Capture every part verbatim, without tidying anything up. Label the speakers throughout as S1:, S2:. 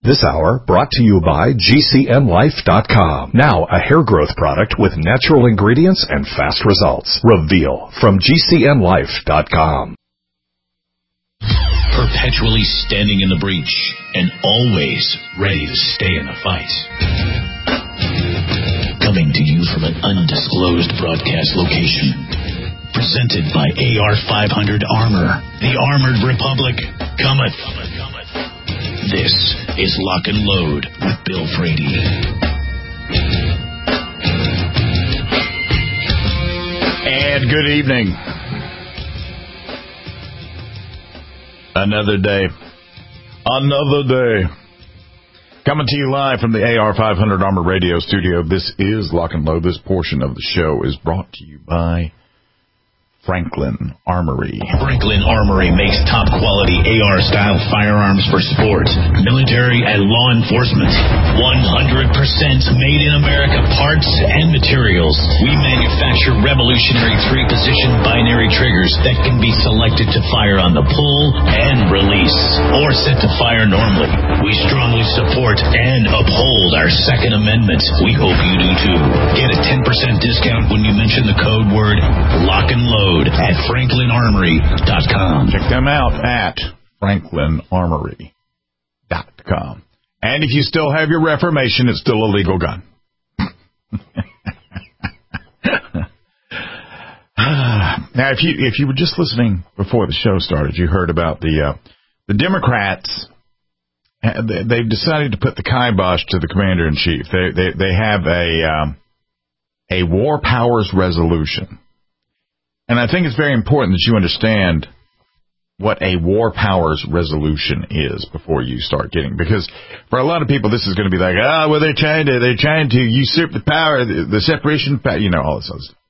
S1: This hour brought to you by G C N Life dot com. Now a hair growth product with natural ingredients and fast results. Reveal from G C N Life dot com.
S2: Perpetually standing in the breach and always ready to stay in a fight. Coming to you from an undisclosed broadcast location. Presented by A R five hundred Armor. The Armored Republic cometh. This is Lock and Load with Bill Frady.
S3: And good evening. Another day. Another day. Coming to you live from the A R five hundred Armor Radio Studio. This is Lock and Load. This portion of the show is brought to you by Franklin Armory.
S2: Franklin Armory makes top-quality A R-style firearms for sport, military, and law enforcement. one hundred percent made in America parts and materials. We manufacture revolutionary three-position binary triggers that can be selected to fire on the pull and release, or set to fire normally. We strongly support and uphold our Second Amendment. We hope you do too. Get a ten percent discount when you mention the code word Lock and Load at Franklin Armory dot com.
S3: Check them out at Franklin Armory dot com. And if you still have your Reformation, it's still a legal gun. Now, if you if you were just listening before the show started, you heard about the uh, the Democrats. They've decided to put the kibosh to the commander in chief. They they they have a um, a war powers resolution. And I think it's very important that you understand what a war powers resolution is before you start getting, because for a lot of people this is going to be like, ah, oh, well, they're trying to they're trying to usurp the power, the, the separation, you know, all this other stuff.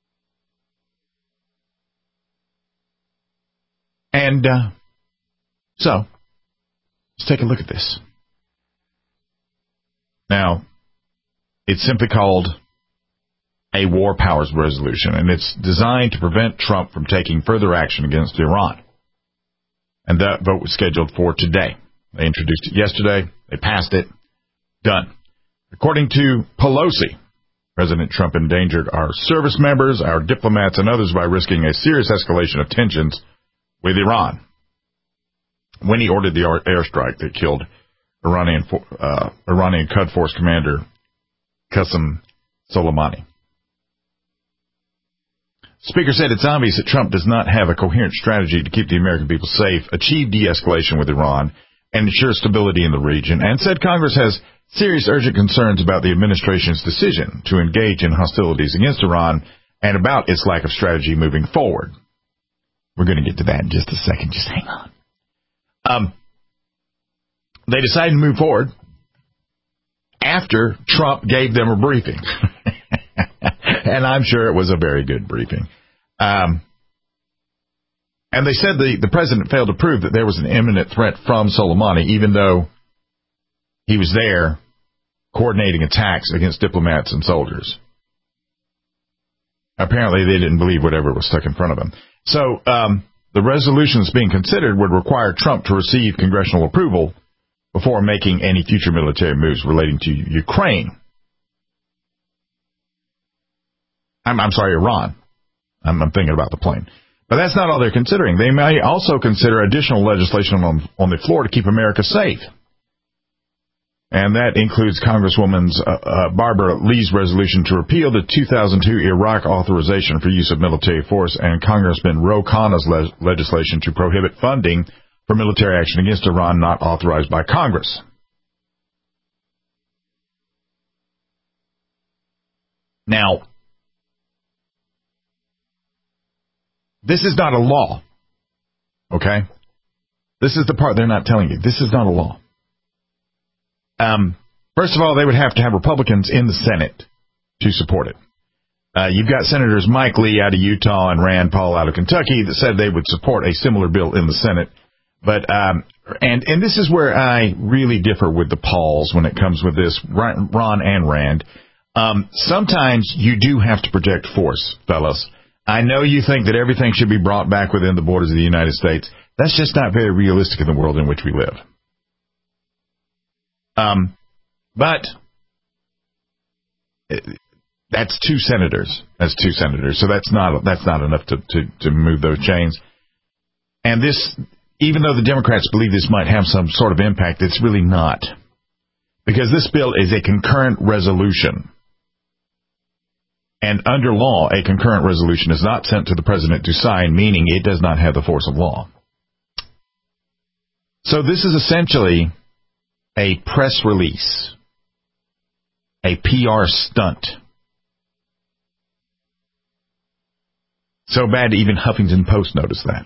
S3: And uh, so let's take a look at this. Now, it's simply called a war powers resolution, and it's designed to prevent Trump from taking further action against Iran. And that vote was scheduled for today. They introduced it yesterday. They passed it. Done. According to Pelosi, President Trump endangered our service members, our diplomats, and others by risking a serious escalation of tensions with Iran when he ordered the airstrike that killed Iranian uh, Iranian Quds Force commander Qasem Soleimani. Speaker said it's obvious that Trump does not have a coherent strategy to keep the American people safe, achieve de-escalation with Iran, and ensure stability in the region, and said Congress has serious urgent concerns about the administration's decision to engage in hostilities against Iran and about its lack of strategy moving forward. We're going to get to that in just a second. Just hang on. Um, they decided to move forward after Trump gave them a briefing. And I'm sure it was a very good briefing. Um, and they said the, the president failed to prove that there was an imminent threat from Soleimani, even though he was there coordinating attacks against diplomats and soldiers. Apparently, they didn't believe whatever was stuck in front of them. So um, the resolutions being considered would require Trump to receive congressional approval before making any future military moves relating to Ukraine. I'm, I'm sorry, Iran. I'm, I'm thinking about the plane. But that's not all they're considering. They may also consider additional legislation on, on the floor to keep America safe. And that includes Congresswoman uh, uh, Barbara Lee's resolution to repeal the two thousand two Iraq authorization for use of military force, and Congressman Ro Khanna's le- legislation to prohibit funding for military action against Iran not authorized by Congress. Now, this is not a law, okay? This is the part they're not telling you. This is not a law. Um, first of all, they would have to have Republicans in the Senate to support it. Uh, you've got Senators Mike Lee out of Utah and Rand Paul out of Kentucky that said they would support a similar bill in the Senate. But um, and and this is where I really differ with the Pauls when it comes with this, Ron and Rand. Um, sometimes you do have to project force, fellas. I know you think that everything should be brought back within the borders of the United States. That's just not very realistic in the world in which we live. Um, but that's two senators. That's two senators. So that's not that's not enough to, to, to move those chains. And this, even though the Democrats believe this might have some sort of impact, it's really not. Because this bill is a concurrent resolution. And under law, a concurrent resolution is not sent to the president to sign, meaning it does not have the force of law. So this is essentially a press release, a P R stunt. So bad even Huffington Post noticed that.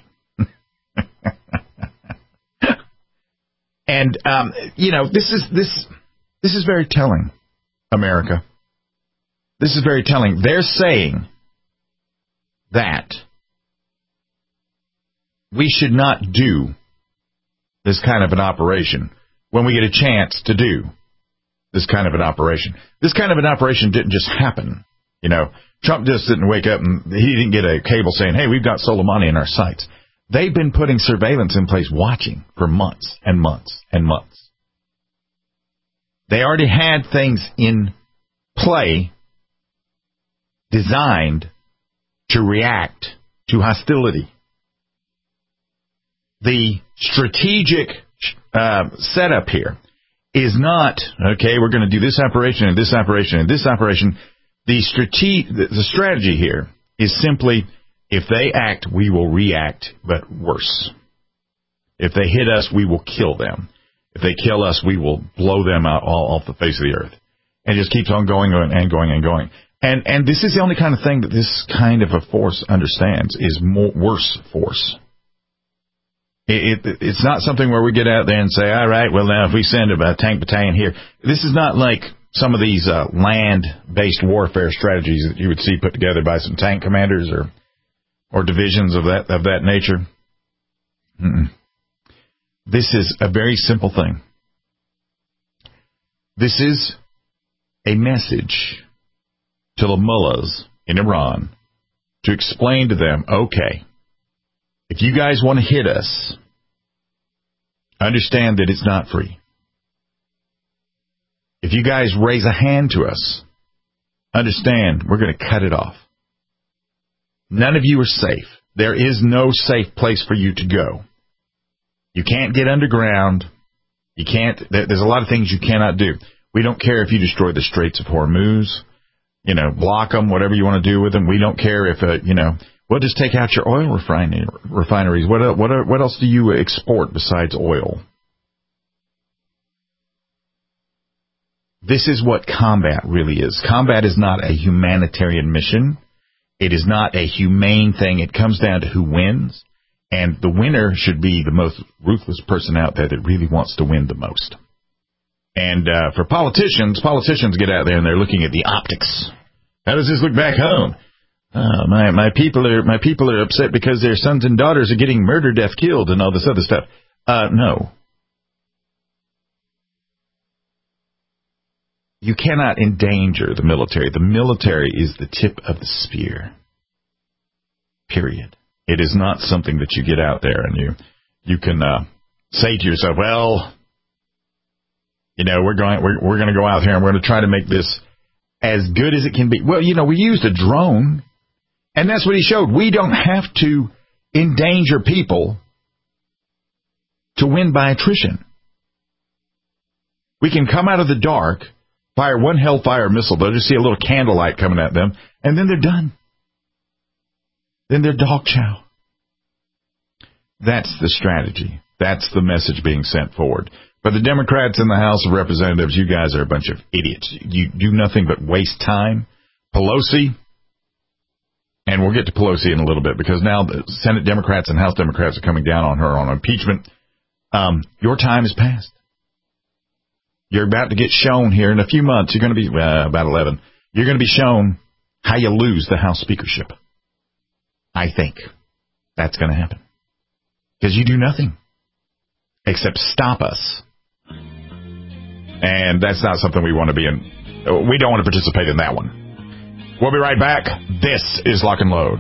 S3: And, um, you know, this is this this is very telling, America. This is very telling. They're saying that we should not do this kind of an operation when we get a chance to do this kind of an operation. This kind of an operation didn't just happen. You know, Trump just didn't wake up and he didn't get a cable saying, hey, we've got Soleimani in our sights. They've been putting surveillance in place, watching for months and months and months. They already had things in play designed to react to hostility. The strategic uh, setup here is not, okay, we're going to do this operation and this operation and this operation. The, strate- the strategy here is simply, if they act, we will react, but worse. If they hit us, we will kill them. If they kill us, we will blow them out all off the face of the earth. And it just keeps on going and going and going. And and this is the only kind of thing that this kind of a force understands, is more, worse force. It, it, it's not something where we get out there and say, all right, well, now if we send a tank battalion here, this is not like some of these uh, land-based warfare strategies that you would see put together by some tank commanders or or divisions of that of that nature. Mm-mm. This is a very simple thing. This is a message to the mullahs in Iran to explain to them, okay, if you guys want to hit us, understand that it's not free. If you guys raise a hand to us, understand we're going to cut it off. None of you are safe. There is no safe place for you to go. You can't get underground. You can't. There's a lot of things you cannot do. We don't care if you destroy the Straits of Hormuz. You know, block them, whatever you want to do with them. We don't care if, uh, you know, we'll just take out your oil refinery, refineries. What, uh, what, uh, what else do you export besides oil? This is what combat really is. Combat is not a humanitarian mission. It is not a humane thing. It comes down to who wins. And the winner should be the most ruthless person out there that really wants to win the most. And uh, for politicians, politicians get out there and they're looking at the optics. How does this look back home? Uh, my my people are my people are upset because their sons and daughters are getting murdered, death, killed, and all this other stuff. Uh, no. You cannot endanger the military. The military is the tip of the spear. Period. It is not something that you get out there and you you can uh, say to yourself, well, you know, we're going we're we're going to go out here and we're going to try to make this as good as it can be. Well, you know, we used a drone, and that's what he showed. We don't have to endanger people to win by attrition. We can come out of the dark, fire one Hellfire missile. They'll just see a little candlelight coming at them, and then they're done. Then they're dog chow. That's the strategy. That's the message being sent forward. But the Democrats in the House of Representatives, you guys are a bunch of idiots. You do nothing but waste time. Pelosi, and we'll get to Pelosi in a little bit because now the Senate Democrats and House Democrats are coming down on her on impeachment. Um, your time is past. You're about to get shown here in a few months. You're going to be, uh, about eleven, you're going to be shown how you lose the House speakership. I think that's going to happen. Because you do nothing except stop us. And that's not something we want to be in. We don't want to participate in that one. We'll be right back. This is Lock and Load.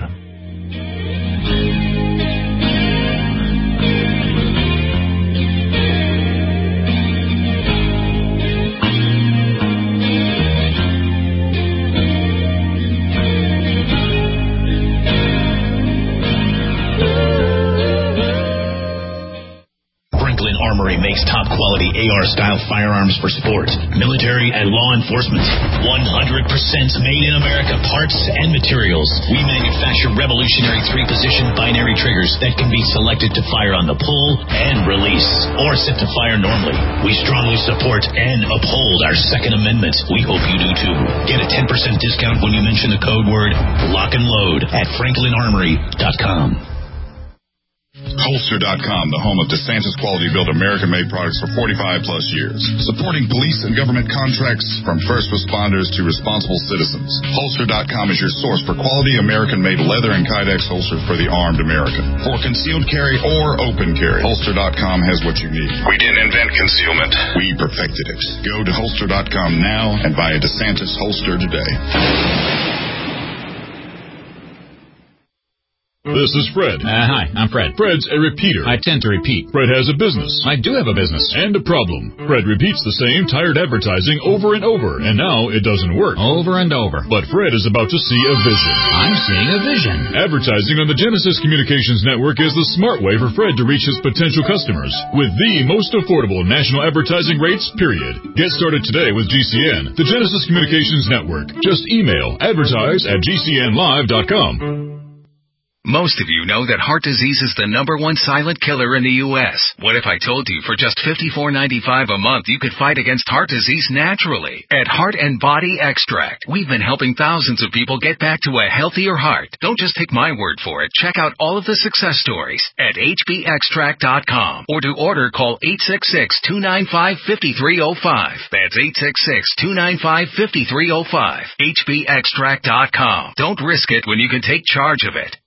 S2: A R-style firearms for sport, military, and law enforcement. one hundred percent made in America parts and materials. We manufacture revolutionary three-position binary triggers that can be selected to fire on the pull and release, or set to fire normally. We strongly support and uphold our Second Amendment. We hope you do too. Get a ten percent discount when you mention the code word lock and load at franklin armory dot com.
S4: Holster dot com, the home of DeSantis quality-built American-made products for forty-five plus years. Supporting police and government contracts from first responders to responsible citizens. Holster dot com is your source for quality American-made leather and Kydex holsters for the armed American. For concealed carry or open carry, Holster dot com has what you need. We didn't invent concealment. We perfected it. Go to Holster dot com now and buy a DeSantis holster today.
S5: This is Fred.
S6: Uh, hi, I'm Fred.
S5: Fred's a repeater.
S6: I tend to repeat.
S5: Fred has a business.
S6: I do have a business.
S5: And a problem. Fred repeats the same tired advertising over and over, and now it doesn't work.
S6: Over and over.
S5: But Fred is about to see a vision.
S6: I'm seeing a vision.
S5: Advertising on the Genesis Communications Network is the smart way for Fred to reach his potential customers with the most affordable national advertising rates, period. Get started today with G C N, the Genesis Communications Network. Just email advertise at g c n live dot com.
S7: Most of you know that heart disease is the number one silent killer in the U S What if I told you for just fifty-four ninety-five a month you could fight against heart disease naturally? At Heart and Body Extract, we've been helping thousands of people get back to a healthier heart. Don't just take my word for it. Check out all of the success stories at h b extract dot com, or to order, call eight six six, two nine five, five three zero five. That's eight six six, two nine five, five three zero five. h b extract dot com. Don't risk it when you can take charge of it.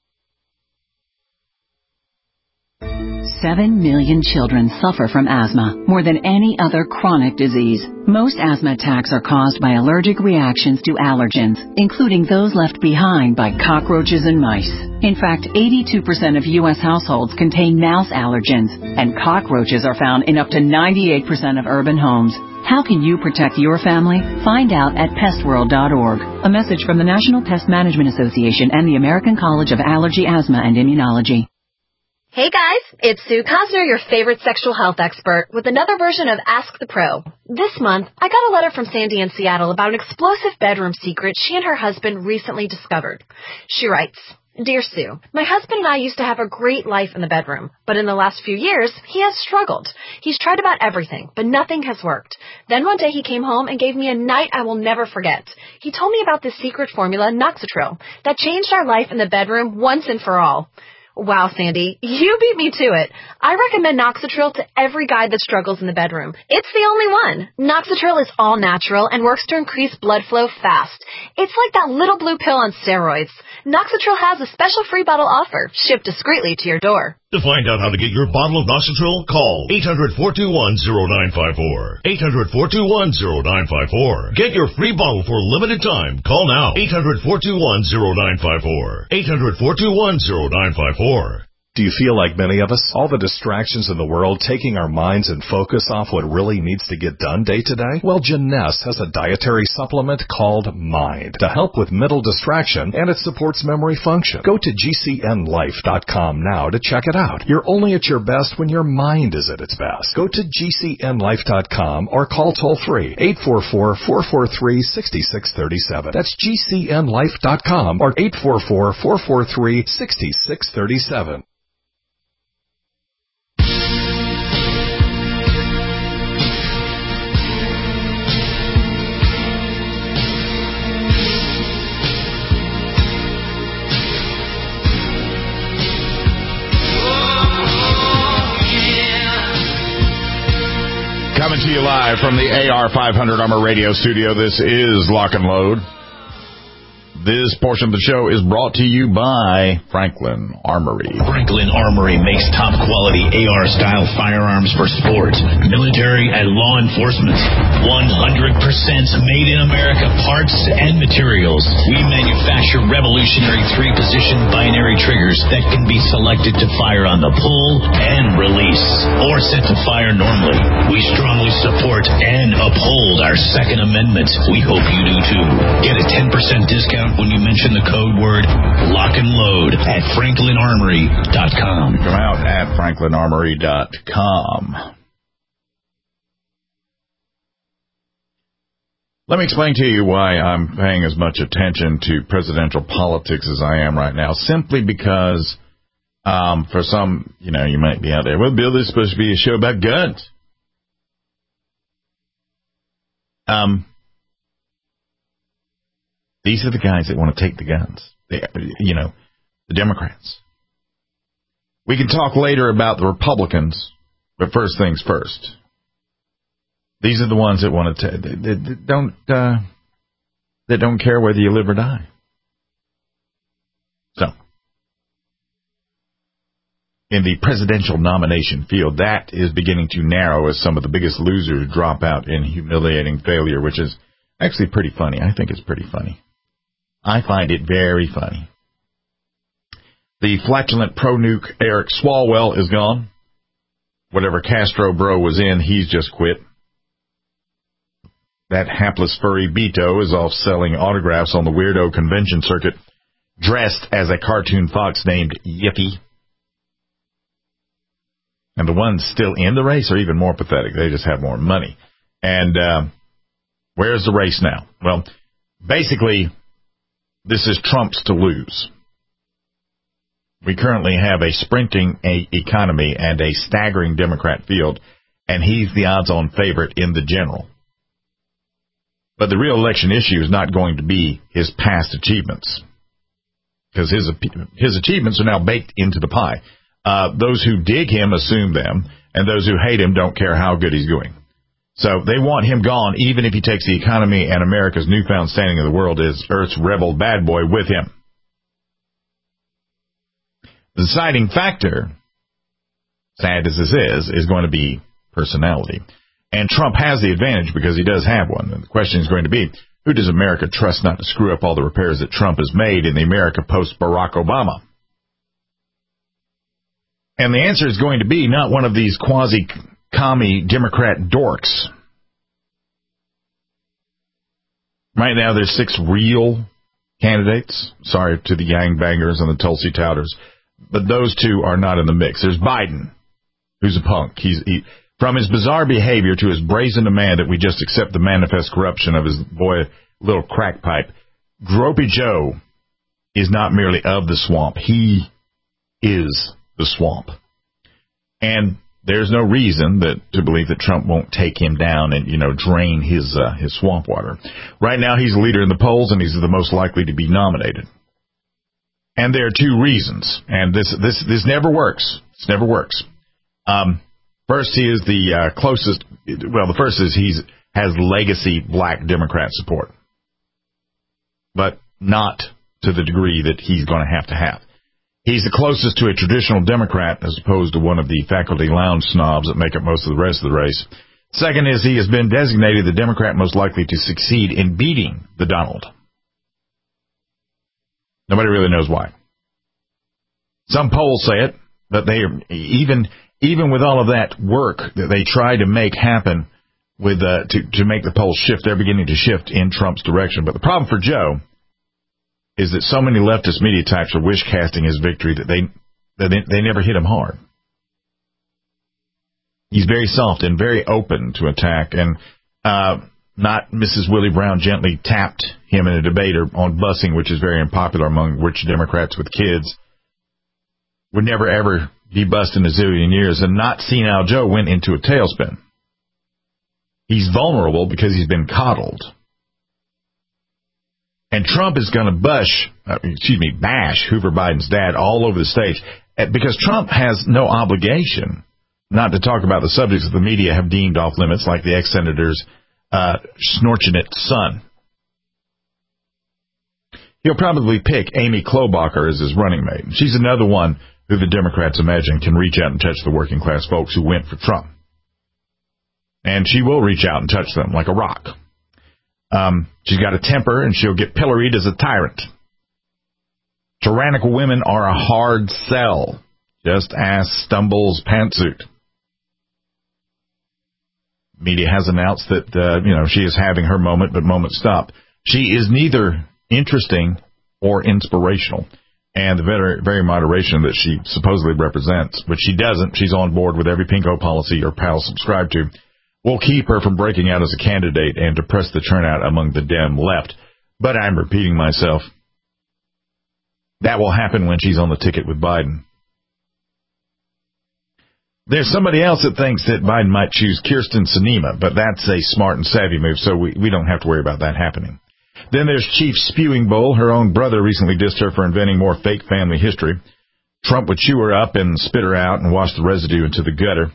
S8: Seven million children suffer from asthma, more than any other chronic disease. Most asthma attacks are caused by allergic reactions to allergens, including those left behind by cockroaches and mice. In fact, eighty-two percent of U S households contain mouse allergens, and cockroaches are found in up to ninety-eight percent of urban homes. How can you protect your family? Find out at pest world dot org. A message from the National Pest Management Association and the American College of Allergy, Asthma, and Immunology.
S9: Hey guys, it's Sue Cosner, your favorite sexual health expert, with another version of Ask the Pro. This month, I got a letter from Sandy in Seattle about an explosive bedroom secret she and her husband recently discovered. She writes, Dear Sue, my husband and I used to have a great life in the bedroom, but in the last few years, he has struggled. He's tried about everything, but nothing has worked. Then one day he came home and gave me a night I will never forget. He told me about this secret formula, Noxitril, that changed our life in the bedroom once and for all. Wow, Sandy, you beat me to it. I recommend Noxitril to every guy that struggles in the bedroom. It's the only one. Noxitril is all natural and works to increase blood flow fast. It's like that little blue pill on steroids. Noxitril has a special free bottle offer, shipped discreetly to your door.
S10: To find out how to get your bottle of Noxitril, call eight hundred, four two one, zero nine five four. eight hundred, four two one, zero nine five four. Get your free bottle for a limited time. Call now. eight hundred, four two one, zero nine five four. eight hundred, four two one, zero nine five four.
S1: Do you feel like many of us? All the distractions in the world taking our minds and focus off what really needs to get done day to day? Well, Jeunesse has a dietary supplement called Mind to help with mental distraction, and it supports memory function. Go to g c n life dot com now to check it out. You're only at your best when your mind is at its best. Go to g c n life dot com or call toll-free eight four four, four four three, six six three seven. That's g c n life dot com or eight four four, four four three, six six three seven.
S3: Coming to you live from the A R five hundred Armor Radio Studio, this is Lock and Load. This portion of the show is brought to you by Franklin Armory.
S2: Franklin Armory makes top-quality A R-style firearms for sport, military, and law enforcement. one hundred percent made in America parts and materials. We manufacture revolutionary three-position binary triggers that can be selected to fire on the pull and release, or set to fire normally. We strongly support and uphold our Second Amendment. We hope you do too. Get a ten percent discount when you mention the code word lock and load at franklin armory dot com.
S3: Come out at franklin armory dot com. Let me explain to you why I'm paying as much attention to presidential politics as I am right now. Simply because, um, for some, you know, you might be out there, well, Bill, this is supposed to be a show about guns. Um, these are the guys that want to take the guns. They, you know, the Democrats. We can talk later about the Republicans, but first things first. These are the ones that want to, t- they, they don't, uh, that don't care whether you live or die. So, in the presidential nomination field, that is beginning to narrow as some of the biggest losers drop out in humiliating failure, which is actually pretty funny. I think it's pretty funny. I find it very funny. The flatulent pro-nuke Eric Swalwell is gone. Whatever Castro bro was in, he's just quit. That hapless furry Beto is off selling autographs on the weirdo convention circuit, dressed as a cartoon fox named Yippee. And the ones still in the race are even more pathetic. They just have more money. And uh, where's the race now? Well, basically, this is Trump's to lose. We currently have a sprinting a economy and a staggering Democrat field, and he's the odds-on favorite in the general. But the real election issue is not going to be his past achievements, because his his achievements are now baked into the pie. Uh, those who dig him assume them, and those who hate him don't care how good he's doing. So they want him gone, even if he takes the economy and America's newfound standing in the world as Earth's rebel bad boy with him. The deciding factor, sad as this is, is going to be personality. And Trump has the advantage because he does have one. And the question is going to be, who does America trust not to screw up all the repairs that Trump has made in the America post-Barack Obama? And the answer is going to be not one of these quasi-commie Democrat dorks. Right now there's six real candidates. Sorry to the Yang Bangers and the Tulsi Touters. But those two are not in the mix. There's Biden, who's a punk. He's he, from his bizarre behavior to his brazen demand that we just accept the manifest corruption of his boy, little crack pipe. Gropey Joe is not merely of the swamp. He is the swamp. And there's no reason that to believe that Trump won't take him down and, you know, drain his uh, his swamp water. Right now he's the leader in the polls, and he's the most likely to be nominated. And there are two reasons, and this this this never works. This never works. Um, first, he is the uh, closest. Well, the first is he's has legacy black Democrat support, but not to the degree that he's going to have to have. He's the closest to a traditional Democrat as opposed to one of the faculty lounge snobs that make up most of the rest of the race. Second is he has been designated the Democrat most likely to succeed in beating the Donald. Nobody really knows why. Some polls say it, but they are, even even with all of that work that they try to make happen with uh, to to make the polls shift, they're beginning to shift in Trump's direction. But the problem for Joe is that so many leftist media types are wish casting his victory that they that they, they never hit him hard. He's very soft and very open to attack, and uh, not Missus Willie Brown gently tapped him in a debate on busing, which is very unpopular among rich Democrats with kids. Would never, ever be bussed in a zillion years, and not senile Joe went into a tailspin. He's vulnerable because he's been coddled. And Trump is going to bush, uh, excuse me, bash Hoover Biden's dad all over the stage, because Trump has no obligation not to talk about the subjects that the media have deemed off limits, like the ex-senator's uh, snorchinate son. He'll probably pick Amy Klobuchar as his running mate. She's another one who the Democrats imagine can reach out and touch the working class folks who went for Trump. And she will reach out and touch them like a rock. Um, she's got a temper, and she'll get pilloried as a tyrant. Tyrannical women are a hard sell. Just ask Stumble's pantsuit. Media has announced that, uh, you know, she is having her moment, but moment stop. She is neither interesting or inspirational. And the very, very moderation that she supposedly represents, but she doesn't. She's on board with every pinko policy her pals subscribe to. will keep her from breaking out as a candidate and depress the turnout among the Dem left. But I'm repeating myself. That will happen when she's on the ticket with Biden. There's somebody else that thinks that Biden might choose Kyrsten Sinema, but that's a smart and savvy move, so we, we don't have to worry about that happening. Then there's Chief Spewing Bull. Her own brother recently dissed her for inventing more fake family history. Trump would chew her up and spit her out and wash the residue into the gutter.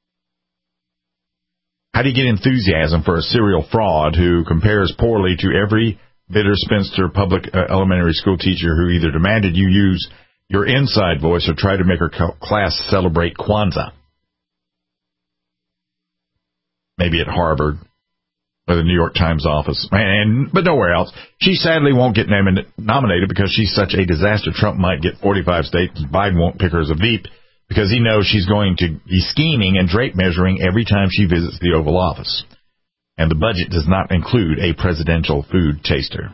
S3: How do you get enthusiasm for a serial fraud who compares poorly to every bitter spinster public uh, elementary school teacher who either demanded you use your inside voice or tried to make her class celebrate Kwanzaa? Maybe at Harvard or the New York Times office, and but nowhere else. She sadly won't get named, nominated because she's such a disaster. Trump might get forty-five states. Biden won't pick her as a V P because he knows she's going to be scheming and drape measuring every time she visits the Oval Office. And the budget does not include a presidential food taster.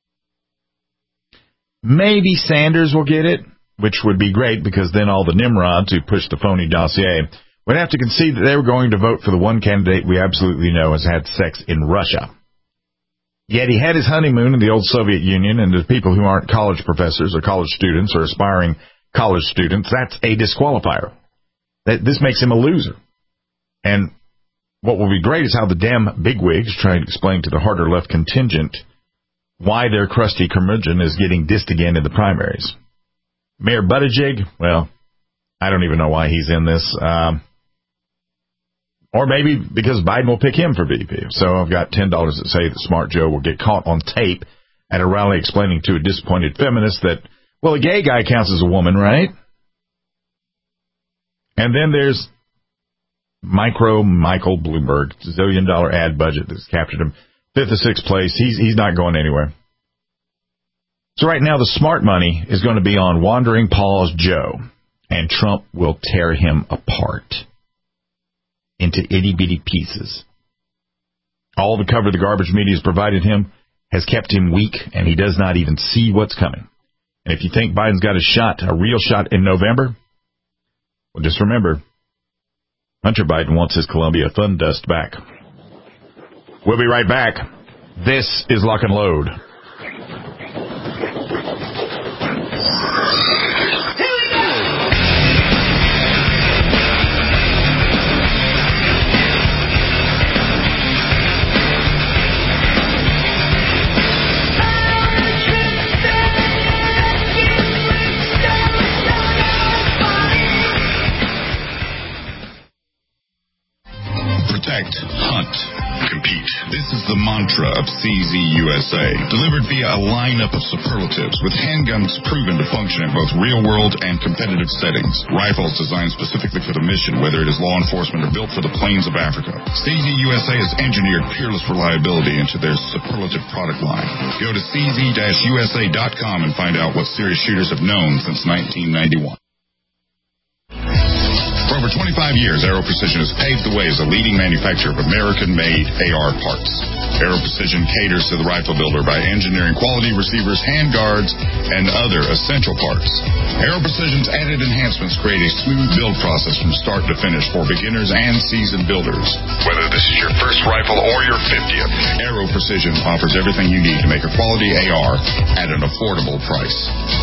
S3: Maybe Sanders will get it, which would be great because then all the Nimrods who pushed the phony dossier would have to concede that they were going to vote for the one candidate we absolutely know has had sex in Russia. Yet he had his honeymoon in the old Soviet Union, and to people who aren't college professors or college students or aspiring college students, that's a disqualifier. That This makes him a loser. And what will be great is how the Dem bigwigs try to explain to the harder left contingent why their crusty curmudgeon is getting dissed again in the primaries. Mayor Buttigieg, well, I don't even know why he's in this. Um, or maybe because Biden will pick him for V P. So I've got ten dollars that say that Smart Joe will get caught on tape at a rally explaining to a disappointed feminist that, well, a gay guy counts as a woman, right? And then there's Micro Michael Bloomberg, zillion dollar ad budget that's captured him fifth or sixth place. He's he's not going anywhere. So right now the smart money is going to be on Wandering Paws Joe, and Trump will tear him apart into itty-bitty pieces. All the cover the garbage media has provided him has kept him weak, and he does not even see what's coming. And if you think Biden's got a shot, a real shot in November, well, just remember, Hunter Biden wants his Columbia Fun Dust back. We'll be right back. This is Lock and Load.
S4: Protect, hunt, compete. This is the mantra of C Z U S A, delivered via a lineup of superlatives with handguns proven to function in both real-world and competitive settings. Rifles designed specifically for the mission, whether it is law enforcement or built for the plains of Africa. C Z U S A has engineered peerless reliability into their superlative product line. Go to C Z U S A dot com and find out what serious shooters have known since nineteen ninety-one. For over twenty-five years, Aero Precision has paved the way as a leading manufacturer of American-made A R parts. Aero Precision caters to the rifle builder by engineering quality receivers, handguards, and other essential parts. Aero Precision's added enhancements create a smooth build process from start to finish for beginners and seasoned builders. Whether this is your first rifle or your fiftieth, Aero Precision offers everything you need to make a quality A R at an affordable price.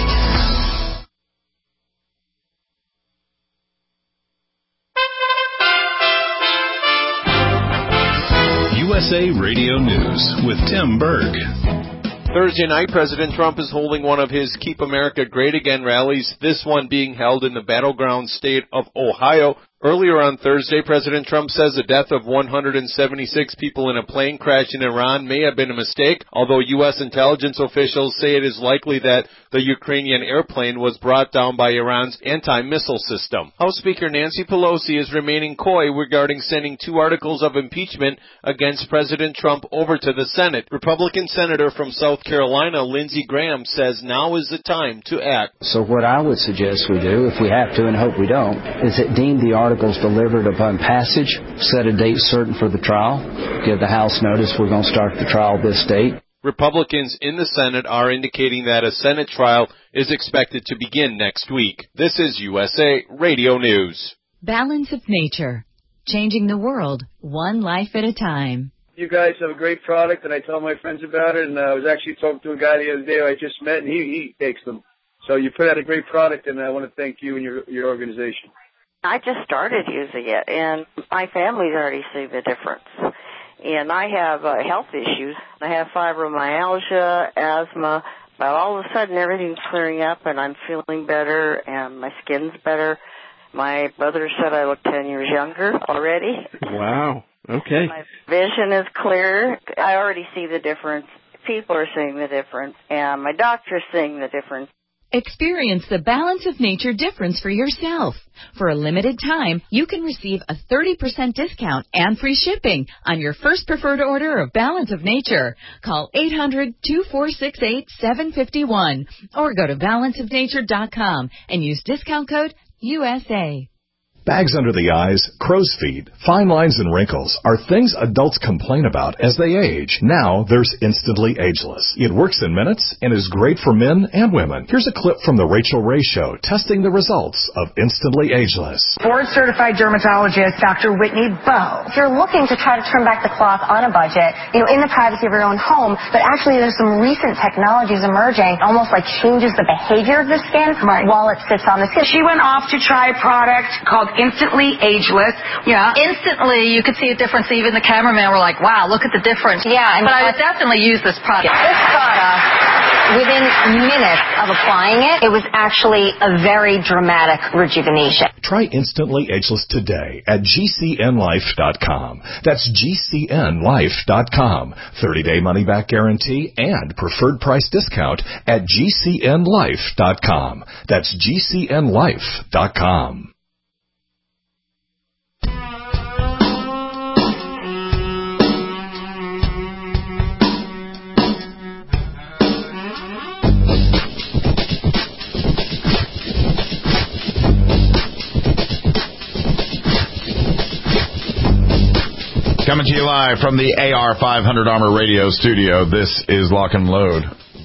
S11: U S A Radio News with Tim Berg.
S12: Thursday night, President Trump is holding one of his Keep America Great Again rallies, this one being held in the battleground state of Ohio. Earlier on Thursday, President Trump says the death of one hundred seventy-six people in a plane crash in Iran may have been a mistake, although U S intelligence officials say it is likely that the Ukrainian airplane was brought down by Iran's anti-missile system. House Speaker Nancy Pelosi is remaining coy regarding sending two articles of impeachment against President Trump over to the Senate. Republican Senator from South Carolina, Lindsey Graham, says now is the time to act.
S13: So what I would suggest we do, if we have to and hope we don't, is that deem the article Articles delivered upon passage, set a date certain for the trial, give the House notice we're going to start the trial this date.
S12: Republicans in the Senate are indicating that a Senate trial is expected to begin next week. This is U S A Radio News.
S14: Balance of Nature.
S8: changing the world, one life at a time.
S14: You guys have a great product, and I tell my friends about it, and I was actually talking to a guy the other day who I just met, and he, he takes them. So you put out a great product, and I want to thank you and your your organization.
S15: I just started using it, and my family's already seen the difference. And I have uh, health issues. I have fibromyalgia, asthma, but all of a sudden everything's clearing up, and I'm feeling better, and my skin's better. My brother said I look ten years younger already.
S16: Wow. Okay.
S15: My vision is clear. I already see the difference. People are seeing the difference, and my doctor's seeing the difference.
S8: Experience the Balance of Nature difference for yourself. For a limited time, you can receive a thirty percent discount and free shipping on your first preferred order of Balance of Nature. Call eight hundred, two four six eight, seven five one or go to balance of nature dot com and use discount code U S A.
S1: Bags under the eyes, crow's feet, fine lines, and wrinkles are things adults complain about as they age. Now there's Instantly Ageless. It works in minutes and is great for men and women. Here's a clip from the Rachel Ray Show testing the results of Instantly Ageless.
S17: Board-certified dermatologist Doctor Whitney Bowe.
S18: If you're looking to try to turn back the clock on a budget, you know, in the privacy of your own home, but actually there's some recent technologies emerging, almost like changes the behavior of the skin right. while it sits on the skin.
S17: She went off to try a product called Instantly Ageless.
S19: Yeah. Instantly, you could see a difference. Even the cameraman were like, wow, look at the difference.
S18: Yeah. And
S19: but I would definitely use this product.
S18: This product, within minutes of applying it, it was actually a very dramatic rejuvenation.
S1: Try Instantly Ageless today at G C N life dot com. That's G C N life dot com. thirty-day money-back guarantee and preferred price discount at G C N life dot com. That's G C N life dot com.
S3: Coming to you live from the A R five hundred Armor Radio studio, this is Lock and Load.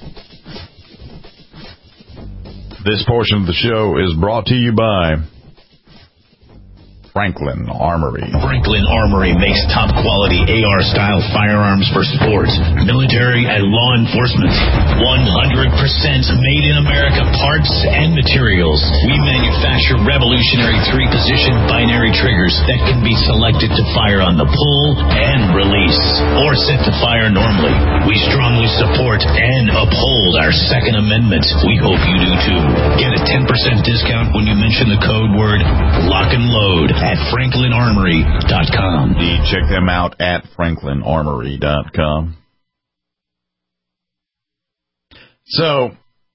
S3: This portion of the show is brought to you by Franklin Armory.
S2: Franklin Armory makes top-quality A R-style firearms for sports, military, and law enforcement. one hundred percent made-in-America parts and materials. We manufacture revolutionary three-position binary triggers that can be selected to fire on the pull and release, or set to fire normally. We strongly support and uphold our Second Amendment. We hope you do too. Get a ten percent discount when you mention the code word Lock and Load at franklin armory dot com.
S3: Check them out at franklin armory dot com. So,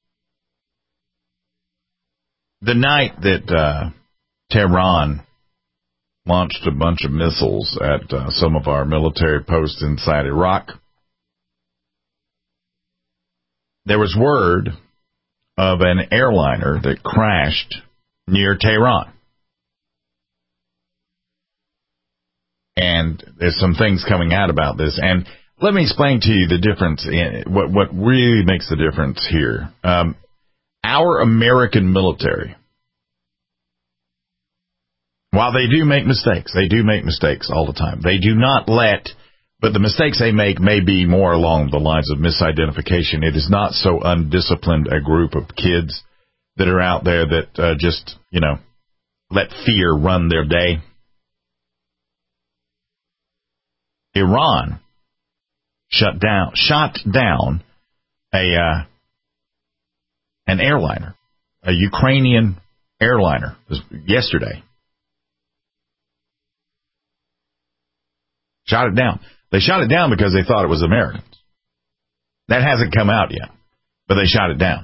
S3: the night that uh, Tehran launched a bunch of missiles at uh, some of our military posts inside Iraq, there was word of an airliner that crashed near Tehran. And there's some things coming out about this. And let me explain to you the difference, in what, what really makes the difference here. Um, our American military, while they do make mistakes, they do make mistakes all the time. They do not let, but the mistakes they make may be more along the lines of misidentification. It is not so undisciplined a group of kids that are out there that uh, just, you know, let fear run their day. Iran shut down, shot down a uh, an airliner, a Ukrainian airliner, yesterday. Shot it down. They shot it down because they thought it was Americans. That hasn't come out yet, but they shot it down.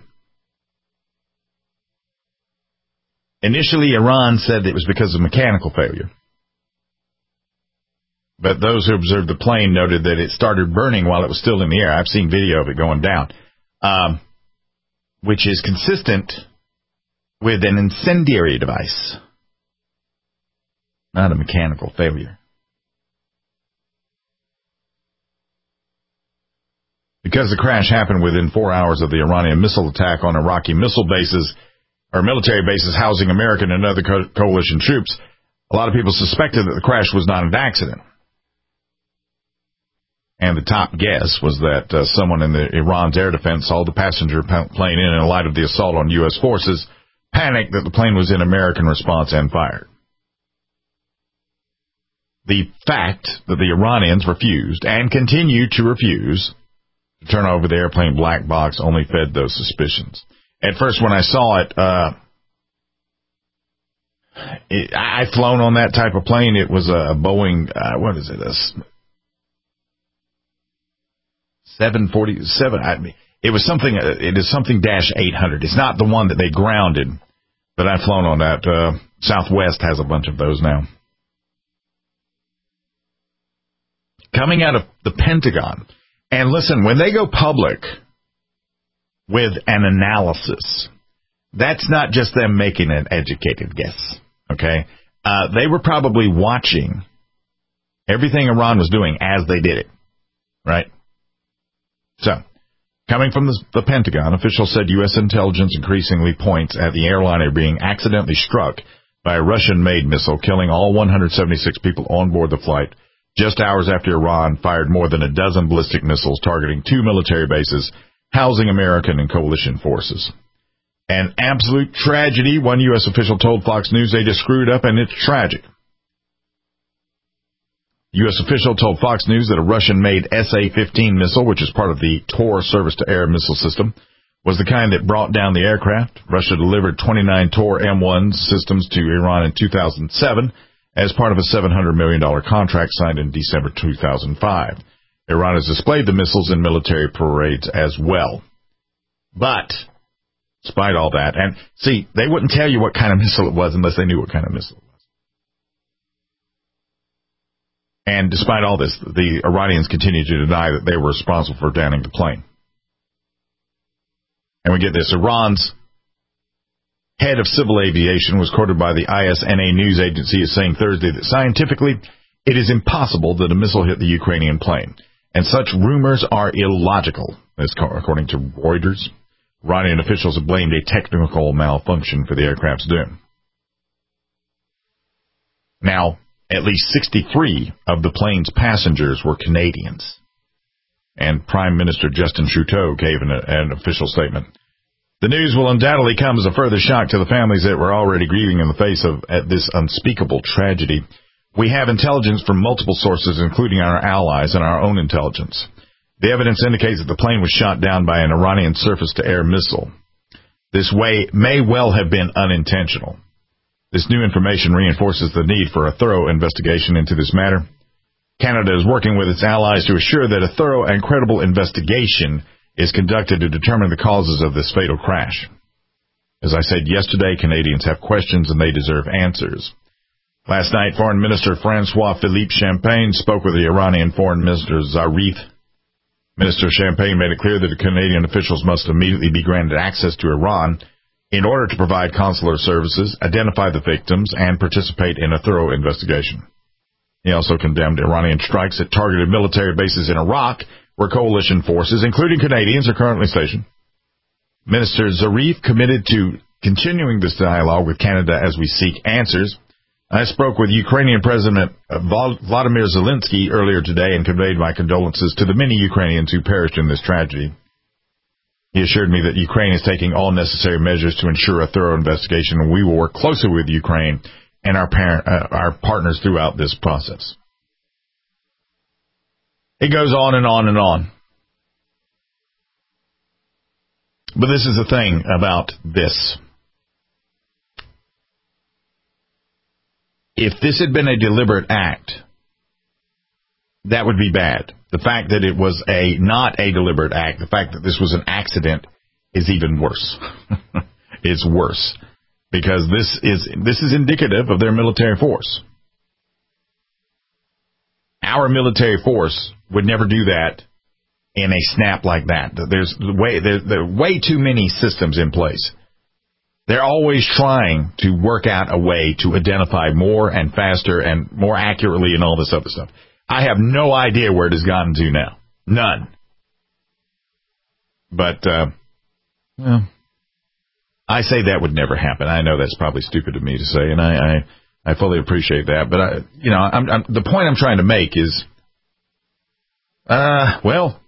S3: Initially, Iran said it was because of mechanical failure. But those who observed the plane noted that it started burning while it was still in the air. I've seen video of it going down, um, which is consistent with an incendiary device, not a mechanical failure. Because the crash happened within four hours of the Iranian missile attack on Iraqi missile bases, or military bases housing American and other co- coalition troops, A lot of people suspected that the crash was not an accident. And the top guess was that uh, someone in the Iran's air defense saw the passenger plane in, in light of the assault on U S forces, panicked that the plane was in American response and fired. The fact that the Iranians refused and continue to refuse to turn over the airplane black box only fed those suspicions. At first, when I saw it, uh, it I'd flown on that type of plane. It was a Boeing, uh, what is it, a seven forty-seven. I mean, it was something, it is something dash eight hundred. It's not the one that they grounded, but I've flown on that. Uh, Southwest has a bunch of those now. Coming out of the Pentagon. And listen, when they go public with an analysis, that's not just them making an educated guess, okay? Uh, they were probably watching everything Iran was doing as they did it, right? So, coming from the, the Pentagon, officials said U S intelligence increasingly points at the airliner being accidentally struck by a Russian-made missile, killing all one hundred seventy-six people on board the flight, just hours after Iran fired more than a dozen ballistic missiles targeting two military bases housing American and coalition forces. An absolute tragedy, one U S official told Fox News. They just screwed up, and it's tragic. U S official told Fox News that a Russian-made S A fifteen missile, which is part of the Tor surface-to-air missile system, was the kind that brought down the aircraft. Russia delivered twenty-nine Tor M one systems to Iran in two thousand seven as part of a seven hundred million dollars contract signed in December two thousand five. Iran has displayed the missiles in military parades as well. But, despite all that, and see, they wouldn't tell you what kind of missile it was unless they knew what kind of missile it was. And despite all this, the Iranians continue to deny that they were responsible for downing the plane. And we get this. Iran's head of civil aviation was quoted by the I S N A news agency as saying Thursday that scientifically it is impossible that a missile hit the Ukrainian plane. And such rumors are illogical, according to Reuters. Iranian officials have blamed a technical malfunction for the aircraft's doom. Now, at least sixty-three of the plane's passengers were Canadians. And Prime Minister Justin Trudeau gave an, an official statement. The news will undoubtedly come as a further shock to the families that were already grieving in the face of at this unspeakable tragedy. We have intelligence from multiple sources, including our allies and our own intelligence. The evidence indicates that the plane was shot down by an Iranian surface-to-air missile. This way may well have been unintentional. This new information reinforces the need for a thorough investigation into this matter. Canada is working with its allies to assure that a thorough and credible investigation is conducted to determine the causes of this fatal crash. As I said yesterday, Canadians have questions and they deserve answers. Last night, Foreign Minister Francois-Philippe Champagne spoke with the Iranian Foreign Minister Zarif. Minister Champagne made it clear that the Canadian officials must immediately be granted access to Iran in order to provide consular services, identify the victims, and participate in a thorough investigation. He also condemned Iranian strikes at targeted military bases in Iraq, where coalition forces, including Canadians, are currently stationed. Minister Zarif committed to continuing this dialogue with Canada as we seek answers. I spoke with Ukrainian President Vladimir Zelensky earlier today and conveyed my condolences to the many Ukrainians who perished in this tragedy. He assured me that Ukraine is taking all necessary measures to ensure a thorough investigation, and we will work closely with Ukraine and our, parent, uh, our partners throughout this process. It goes on and on and on. But this is the thing about this. If this had been a deliberate act, that would be bad. The fact that it was a not a deliberate act, the fact that this was an accident, is even worse. It's worse. Because this is this is indicative of their military force. Our military force would never do that in a snap like that. There's way there, there are way too many systems in place. They're always trying to work out a way to identify more and faster and more accurately and all this other stuff. I have no idea where it has gotten to now. None. But, uh, well, I say that would never happen. I know that's probably stupid of me to say, and I, I, I fully appreciate that. But, I, you know, I'm, I'm, the point I'm trying to make is, uh, well,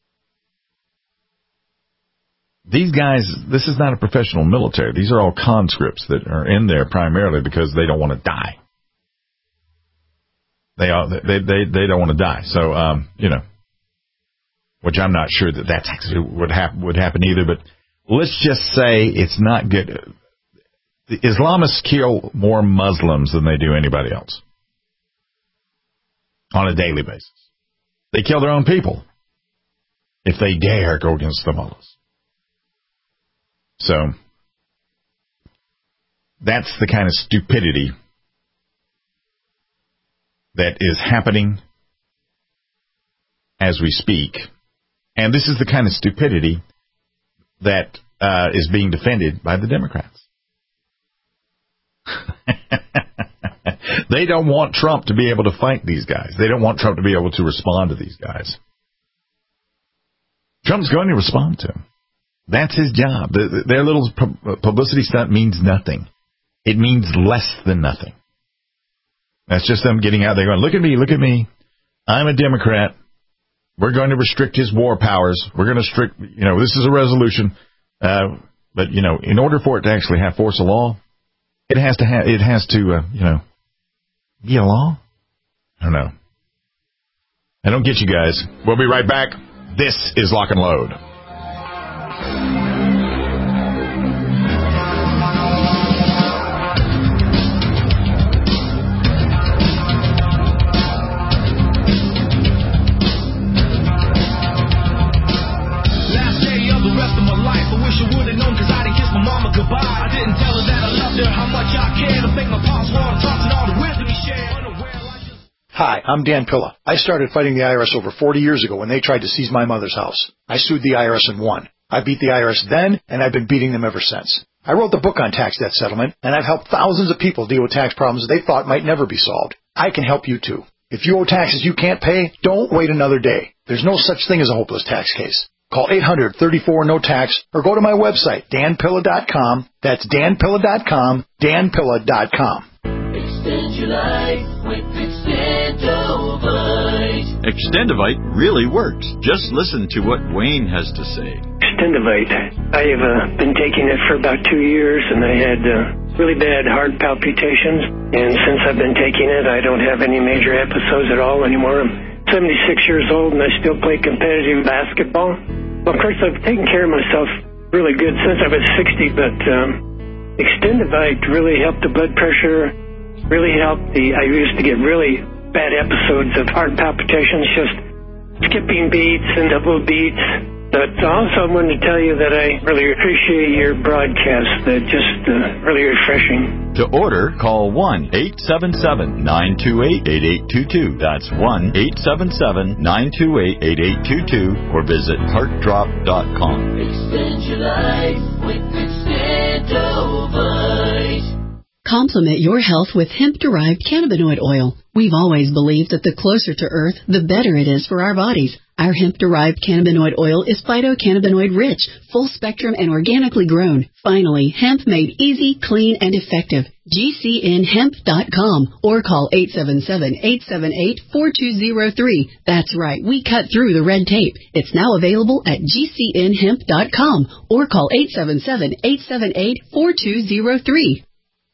S3: these guys, this is not a professional military. These are all conscripts that are in there primarily because they don't want to die. They are, they, they, they don't want to die. So, um, you know, which I'm not sure that that's actually what hap- would happen either, but let's just say it's not good. The Islamists kill more Muslims than they do anybody else on a daily basis. They kill their own people if they dare go against the mullahs. So that's the kind of stupidity that is happening as we speak. And this is the kind of stupidity that uh, is being defended by the Democrats. They don't want Trump to be able to fight these guys. They don't want Trump to be able to respond to these guys. Trump's going to respond to them. That's his job. The, their little publicity stunt means nothing. It means less than nothing. That's just them getting out there going, look at me, look at me. I'm a Democrat. We're going to restrict his war powers. We're going to restrict, you know, this is a resolution. Uh, but, you know, in order for it to actually have force of law, it has to have, it has to, uh, you know, be a law. I don't know. I don't get you guys. We'll be right back. This is Lock and Load.
S20: Hi, I'm Dan Pilla. I started fighting the I R S over forty years ago when they tried to seize my mother's house. I sued the I R S and won. I beat the I R S then, and I've been beating them ever since. I wrote the book on tax debt settlement, and I've helped thousands of people deal with tax problems they thought might never be solved. I can help you too. If you owe taxes you can't pay, don't wait another day. There's no such thing as a hopeless tax case. Call eight hundred, thirty-four, no tax or go to my website, dan pilla dot com. That's dan pilla dot com, dan pilla dot com.
S21: Extend your life with Extendovite.
S22: Extendovite really works. Just listen to what Wayne has to say.
S23: Extendovite. I have uh, been taking it for about two years, and I had uh, really bad heart palpitations. And since I've been taking it, I don't have any major episodes at all anymore. I'm seventy-six years old, and I still play competitive basketball. Well, of course, I've taken care of myself really good since I was sixty, but um, Extendovite really helped the blood pressure. Really helped the, I used to get really bad episodes of heart palpitations, just skipping beats and double beats. But also I wanted to tell you that I really appreciate your broadcast. They're just uh, really refreshing.
S22: To order, call one eight seven seven, nine two eight, eight eight two two. That's one eight seven seven, nine two eight, eight eight two two or visit heart drop dot com.
S21: Extend your life with Extendovite.
S24: Complement your health with hemp-derived cannabinoid oil. We've always believed that the closer to Earth, the better it is for our bodies. Our hemp-derived cannabinoid oil is phytocannabinoid-rich, full-spectrum, and organically grown. Finally, hemp made easy, clean, and effective. G C N hemp dot com or call eight seven seven, eight seven eight, four two zero three. That's right, we cut through the red tape. It's now available at G C N hemp dot com or call eight seven seven, eight seven eight, four two zero three.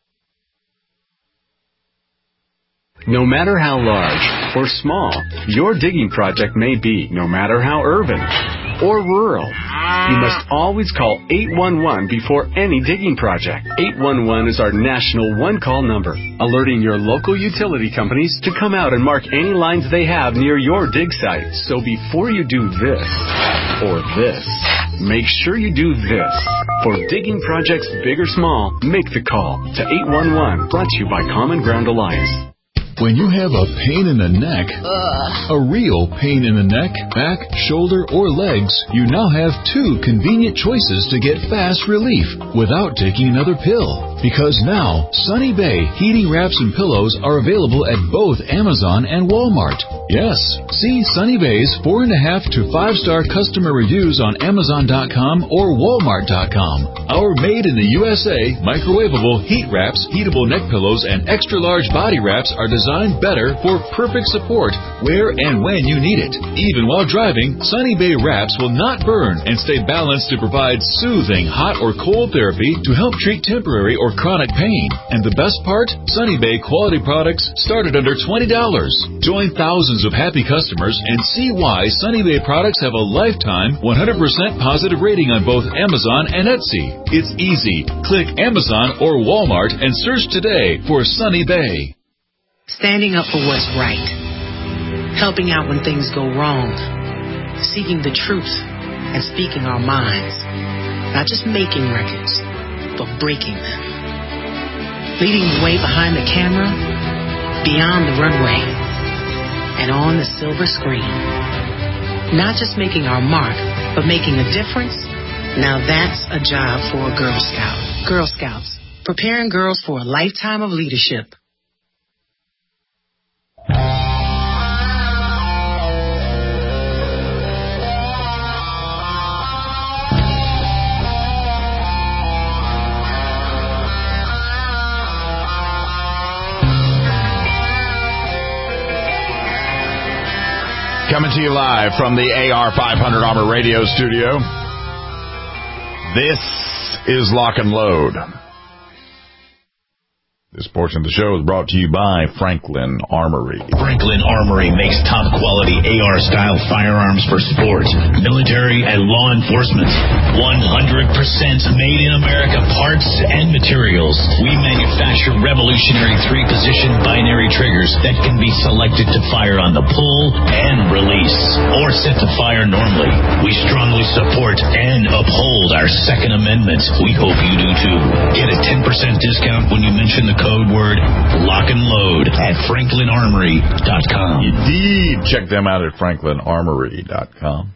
S25: No matter how large or small your digging project may be, no matter how urban or rural, you must always call eight one one before any digging project. eight one one is our national one-call number, alerting your local utility companies to come out and mark any lines they have near your dig site. So before you do this or this, make sure you do this. For digging projects big or small, make the call to eight one one, brought to you by Common Ground Alliance.
S5: When you have a pain in the neck,
S21: Ugh.
S5: a real pain in the neck, back, shoulder, or legs, you now have two convenient choices to get fast relief without taking another pill. Because now, Sunny Bay heating wraps and pillows are available at both Amazon and Walmart. Yes, see Sunny Bay's four and a half to five star customer reviews on Amazon dot com or Walmart dot com. Our made in the U S A microwavable heat wraps, heatable neck pillows, and extra large body wraps are designed better for perfect support where and when you need it. Even while driving, Sunny Bay wraps will not burn and stay balanced to provide soothing hot or cold therapy to help treat temporary or chronic pain. And the best part? Sunny Bay quality products start at under twenty dollars. Join thousands of happy customers and see why Sunny Bay products have a lifetime one hundred percent positive rating on both Amazon and Etsy. It's easy. Click Amazon or Walmart and search today for Sunny Bay.
S4: Standing up for what's right. Helping out when things go wrong. Seeking the truth and speaking our minds. Not just making records, but breaking them. Leading the way behind the camera, beyond the runway, and on the silver screen. Not just making our mark, but making a difference. Now that's a job for a Girl Scout. Girl Scouts, preparing girls for a lifetime of leadership.
S3: Coming to you live from the A R five hundred Armor Radio studio. This is Lock and Load. This portion of the show is brought to you by Franklin Armory.
S2: Franklin Armory makes top-quality A R-style firearms for sport, military, and law enforcement. one hundred percent made in America parts and materials. We manufacture revolutionary three-position binary triggers that can be selected to fire on the pull and release, or set to fire normally. We strongly support and uphold our Second Amendment. We hope you do too. Get a ten percent discount when you mention the code word Lock and Load at franklin armory dot com.
S3: Indeed. Check them out at franklin armory dot com.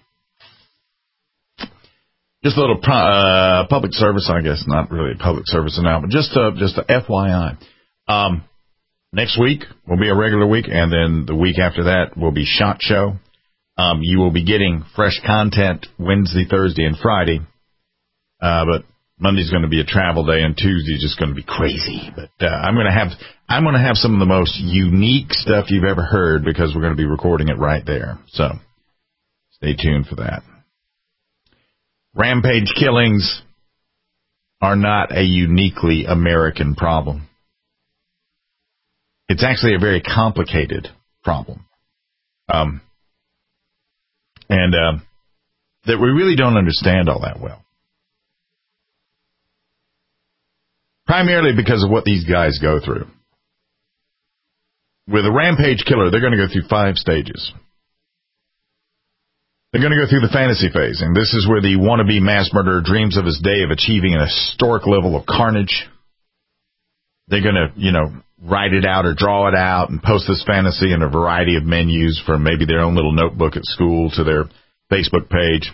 S3: Just a little uh, public service, I guess, not really a public service announcement, just a, just a F Y I. Um, next week will be a regular week, and then the week after that will be SHOT Show. Um, you will be getting fresh content Wednesday, Thursday, and Friday, uh, but Monday's going to be a travel day, and Tuesday's just going to be crazy. But uh, I'm going to have I'm going to have some of the most unique stuff you've ever heard because we're going to be recording it right there. So stay tuned for that. Rampage killings are not a uniquely American problem. It's actually a very complicated problem, um, and uh, that we really don't understand all that well. Primarily because of what these guys go through. With a rampage killer, they're going to go through five stages. They're going to go through the fantasy phase, and this is where the wannabe mass murderer dreams of his day of achieving an historic level of carnage. They're going to, you know, write it out or draw it out and post this fantasy in a variety of menus, from maybe their own little notebook at school to their Facebook page.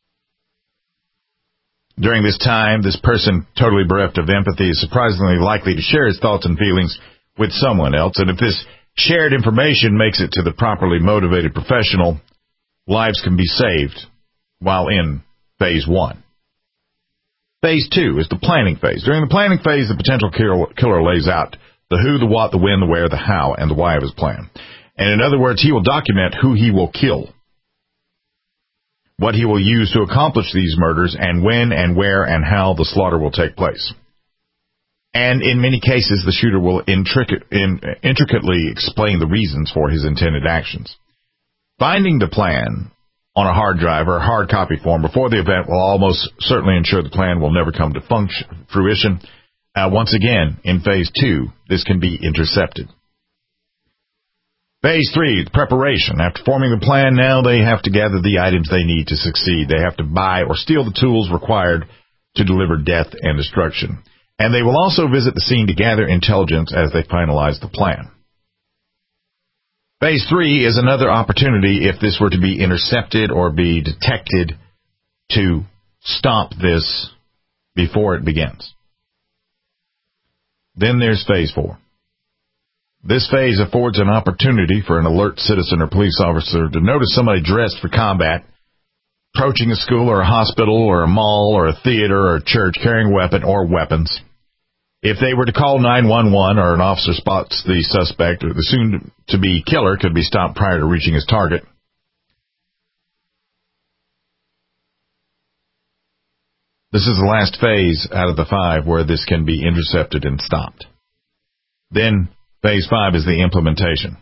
S3: During this time, this person, totally bereft of empathy, is surprisingly likely to share his thoughts and feelings with someone else. And if this shared information makes it to the properly motivated professional, lives can be saved while in phase one. Phase two is the planning phase. During the planning phase, the potential killer lays out the who, the what, the when, the where, the how, and the why of his plan. And in other words, he will document who he will kill, what he will use to accomplish these murders, and when and where and how the slaughter will take place. And in many cases, the shooter will intricate, in, intricately explain the reasons for his intended actions. Finding the plan on a hard drive or a hard copy form before the event will almost certainly ensure the plan will never come to function, fruition. Uh, once again, in phase two, this can be intercepted. Phase three, the preparation. After forming the plan, now they have to gather the items they need to succeed. They have to buy or steal the tools required to deliver death and destruction. And they will also visit the scene to gather intelligence as they finalize the plan. Phase three is another opportunity, if this were to be intercepted or be detected, to stop this before it begins. Then there's phase four. This phase affords an opportunity for an alert citizen or police officer to notice somebody dressed for combat, approaching a school or a hospital or a mall or a theater or a church carrying a weapon or weapons. If they were to call nine one one or an officer spots the suspect or the soon-to-be killer could be stopped prior to reaching his target. This is the last phase out of the five where this can be intercepted and stopped. Then phase five is the implementation.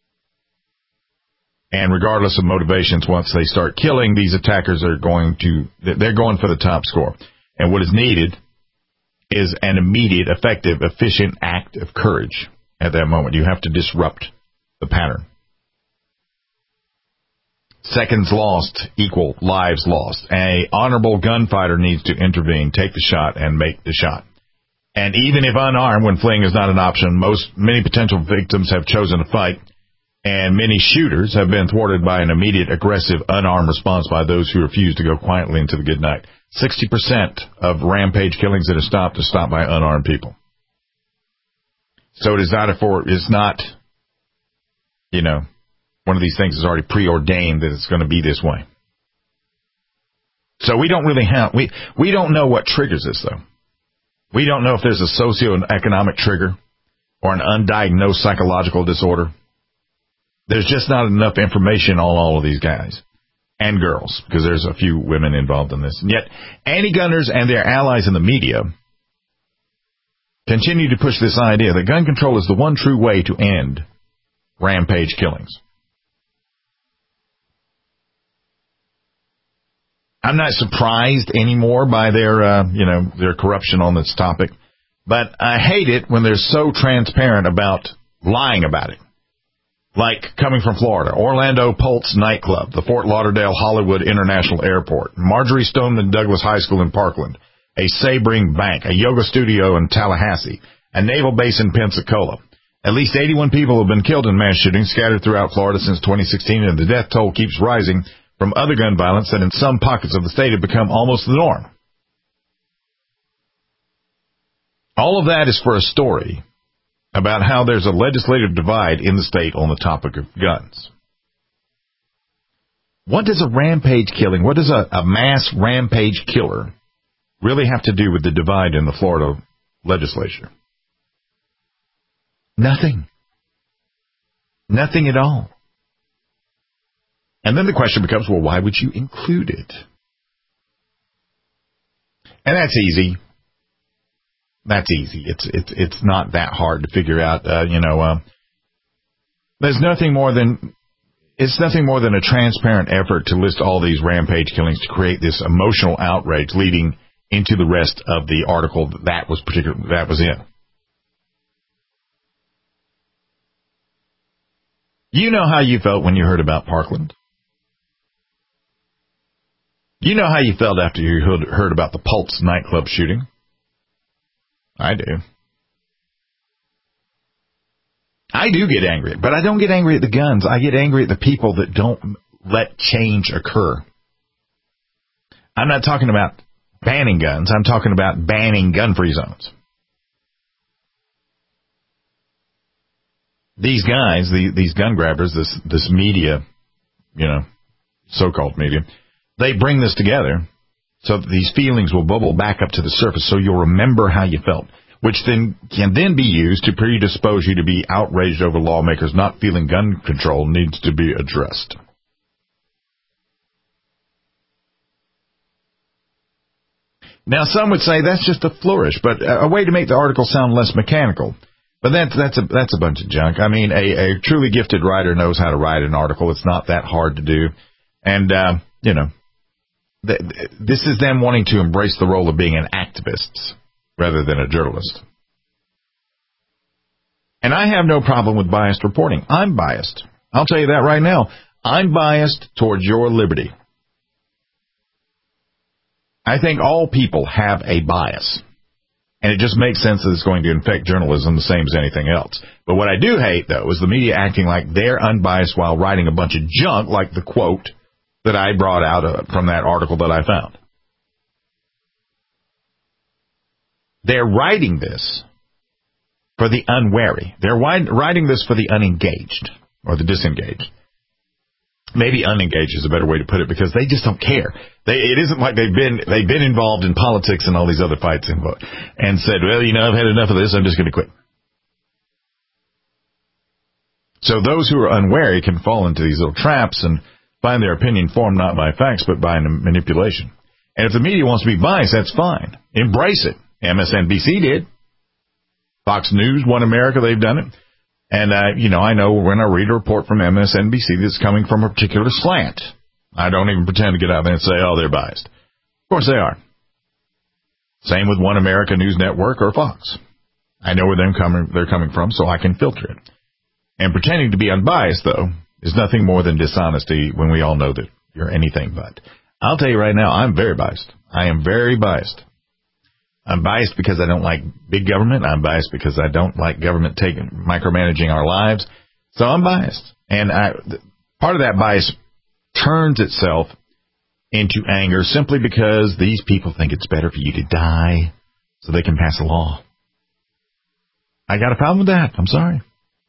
S3: And regardless of motivations, once they start killing, these attackers are going to, they're going for the top score. And what is needed is an immediate, effective, efficient act of courage at that moment. You have to disrupt the pattern. Seconds lost equal lives lost. An honorable gunfighter needs to intervene, take the shot, and make the shot. And even if unarmed, when fleeing is not an option, most many potential victims have chosen to fight, and many shooters have been thwarted by an immediate, aggressive, unarmed response by those who refuse to go quietly into the good night. sixty percent of rampage killings that are stopped are stopped by unarmed people. So it is not a for, it's not, you know, one of these things is already preordained that it's going to be this way. So we don't really have, we, we don't know what triggers this, though. We don't know if there's a socioeconomic trigger or an undiagnosed psychological disorder. There's just not enough information on all of these guys and girls, because there's a few women involved in this. And yet, anti-gunners and their allies in the media continue to push this idea that gun control is the one true way to end rampage killings. I'm not surprised anymore by their, uh, you know, their corruption on this topic, but I hate it when they're so transparent about lying about it. Like coming from Florida, Orlando Pulse nightclub, the Fort Lauderdale Hollywood International Airport, Marjorie Stoneman Douglas High School in Parkland, a Sebring bank, a yoga studio in Tallahassee, a naval base in Pensacola. At least eighty-one people have been killed in mass shootings scattered throughout Florida since twenty sixteen, and the death toll keeps rising from other gun violence that in some pockets of the state have become almost the norm. All of that is for a story about how there's a legislative divide in the state on the topic of guns. What does a rampage killing, what does a, a mass rampage killer really have to do with the divide in the Florida legislature? Nothing. Nothing at all. And then the question becomes, well, why would you include it? And that's easy. That's easy. It's it's it's not that hard to figure out. Uh, you know, uh, there's nothing more than it's nothing more than a transparent effort to list all these rampage killings to create this emotional outrage leading into the rest of the article that, that was particular that was in. You know how you felt when you heard about Parkland. You know how you felt after you heard about the Pulse nightclub shooting. I do. I do get angry, but I don't get angry at the guns. I get angry at the people that don't let change occur. I'm not talking about banning guns. I'm talking about banning gun-free zones. These guys, the, these gun grabbers, this this media, you know, so-called media, they bring this together so that these feelings will bubble back up to the surface so you'll remember how you felt, which then can then be used to predispose you to be outraged over lawmakers not feeling gun control needs to be addressed. Now, some would say that's just a flourish, but a way to make the article sound less mechanical. But that's, that's, a, that's a bunch of junk. I mean, a, a truly gifted writer knows how to write an article. It's not that hard to do. And, uh, you know, th- th- this is them wanting to embrace the role of being an activist rather than a journalist. And I have no problem with biased reporting. I'm biased. I'll tell you that right now. I'm biased towards your liberty. I think all people have a bias. And it just makes sense that it's going to infect journalism the same as anything else. But what I do hate, though, is the media acting like they're unbiased while writing a bunch of junk, like the quote that I brought out uh, from that article that I found. They're writing this for the unwary. They're writing this for the unengaged or the disengaged. Maybe unengaged is a better way to put it because they just don't care. They, it isn't like they've been they've been involved in politics and all these other fights and, and said, well, you know, I've had enough of this. I'm just going to quit. So those who are unwary can fall into these little traps and find their opinion formed not by facts but by manipulation. And if the media wants to be biased, that's fine. Embrace it. M S N B C did. Fox News, One America, they've done it. And, uh, you know, I know when I read a report from M S N B C that's coming from a particular slant, I don't even pretend to get out there and say, oh, they're biased. Of course they are. Same with One America News Network or Fox. I know where them coming, they're coming from, so I can filter it. And pretending to be unbiased, though, is nothing more than dishonesty when we all know that you're anything but. I'll tell you right now, I'm very biased. I am very biased. I'm biased because I don't like big government. I'm biased because I don't like government taking micromanaging our lives. So I'm biased. And I, part of that bias turns itself into anger simply because these people think it's better for you to die so they can pass a law. I got a problem with that. I'm sorry.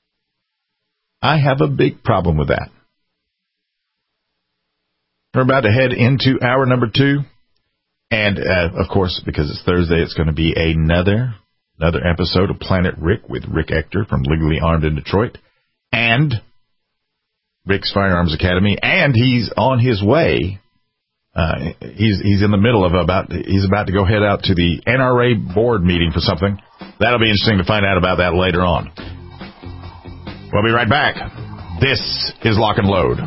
S3: I have a big problem with that. We're about to head into hour number two. And, uh, of course, because it's Thursday, it's going to be another another episode of Planet Rick with Rick Ector from Legally Armed in Detroit and Rick's Firearms Academy. And he's on his way. Uh, he's he's in the middle of about he's about to go head out to the N R A board meeting for something. That'll be interesting to find out about that later on. We'll be right back. This is Lock and Load.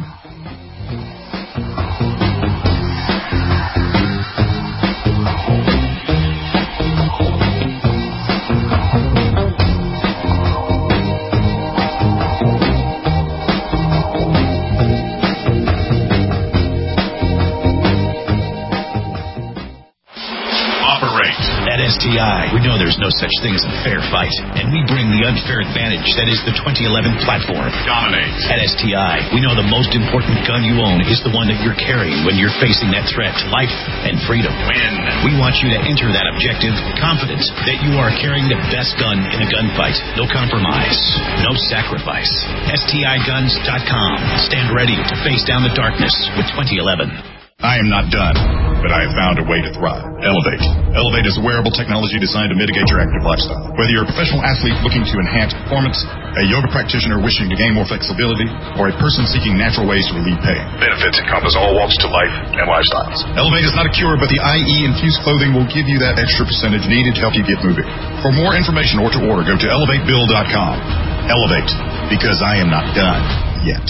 S2: S T I, we know there's no such thing as a fair fight, and we bring the unfair advantage that is the twenty eleven platform. Dominate. At S T I, we know the most important gun you own is the one that you're carrying when you're facing that threat to life and freedom. Win. We want you to enter that objective confident that you are carrying the best gun in a gunfight. No compromise, no sacrifice. S T I guns dot com. Stand ready to face down the darkness with twenty eleven.
S5: I am not done, but I have found a way to thrive. Elevate. Elevate is a wearable technology designed to mitigate your active lifestyle. Whether you're a professional athlete looking to enhance performance, a yoga practitioner wishing to gain more flexibility, or a person seeking natural ways to relieve pain, benefits encompass all walks to life and lifestyles. Elevate is not a cure, but the I E-infused clothing will give you that extra percentage needed to help you get moving. For more information or to order, go to elevate bill dot com. Elevate, because I am not done yet.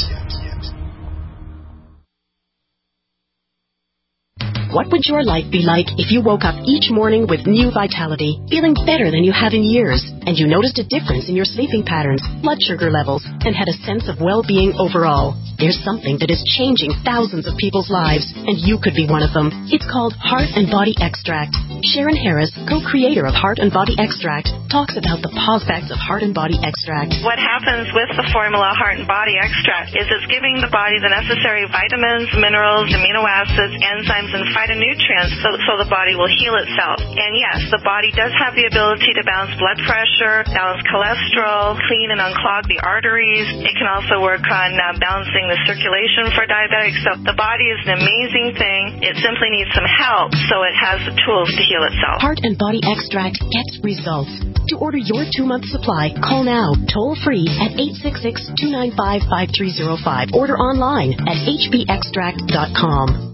S6: What would your life be like if you woke up each morning with new vitality, feeling better than you have in years, and you noticed a difference in your sleeping patterns, blood sugar levels, and had a sense of well-being overall? There's something that is changing thousands of people's lives, and you could be one of them. It's called Heart and Body Extract. Sharon Harris, co-creator of Heart and Body Extract, talks about the positive effects of Heart and Body Extract.
S7: What happens with the formula Heart and Body Extract is it's giving the body the necessary vitamins, minerals, amino acids, enzymes, and phytonutrients so, so the body will heal itself. And yes, the body does have the ability to balance blood pressure, balance cholesterol, clean and unclog the arteries. It can also work on uh, balancing the circulation for diabetics. So the body is an amazing thing. It simply needs some help so it has the tools to heal itself.
S6: Heart and Body Extract gets results. To order your two-month supply, call now, toll-free at eight six six, two nine five, five three zero five. Order online at h b extract dot com.